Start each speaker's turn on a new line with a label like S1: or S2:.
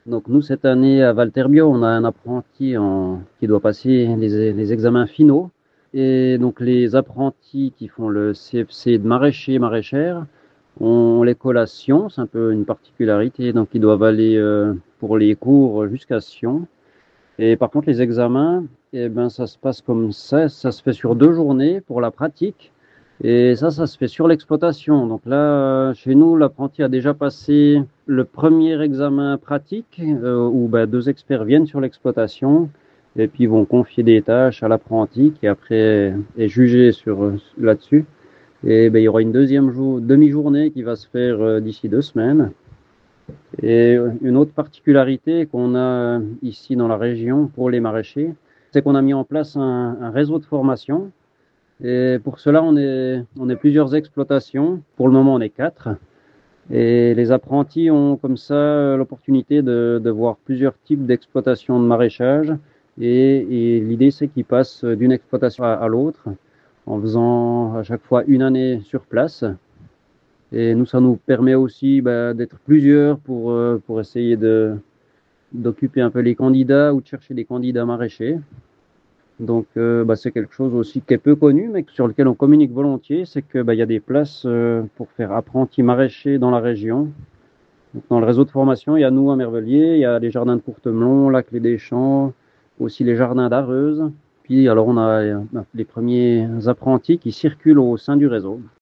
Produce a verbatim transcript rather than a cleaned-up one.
S1: Donc nous, cette année à Valterbio, on a un apprenti en, qui doit passer les, les examens finaux. Et donc les apprentis qui font le C F C de maraîcher, maraîchère, ont les collations, c'est un peu une particularité. Donc ils doivent aller euh, pour les cours jusqu'à Sion. Et par contre, les examens, eh ben, ça se passe comme ça, ça se fait sur deux journées pour la pratique. Et ça, ça se fait sur l'exploitation. Donc là, euh, chez nous, l'apprenti a déjà passé le premier examen pratique, euh, où ben, deux experts viennent sur l'exploitation et puis vont confier des tâches à l'apprenti qui après est jugé sur là-dessus. Et ben, il y aura une deuxième jour, demi-journée qui va se faire euh, d'ici deux semaines. Et une autre particularité qu'on a ici dans la région pour les maraîchers, c'est qu'on a mis en place un, un réseau de formation. Et pour cela, on est, on est plusieurs exploitations. Pour le moment, on est quatre. Et les apprentis ont comme ça l'opportunité de, de voir plusieurs types d'exploitation de maraîchage. Et, et l'idée, c'est qu'ils passent d'une exploitation à, à l'autre en faisant à chaque fois une année sur place. Et nous, ça nous permet aussi bah, d'être plusieurs pour, euh, pour essayer de, d'occuper un peu les candidats ou de chercher des candidats maraîchers. Donc, euh, bah, c'est quelque chose aussi qui est peu connu, mais sur lequel on communique volontiers, c'est qu'il bah, y a des places euh, pour faire apprenti maraîcher dans la région. Donc, dans le réseau de formation, il y a nous à Mervelier, il y a les jardins de Courtemelon, Lac Les Deschamps, aussi les jardins d'Areuse. Puis, alors, on a euh, les premiers apprentis qui circulent au sein du réseau.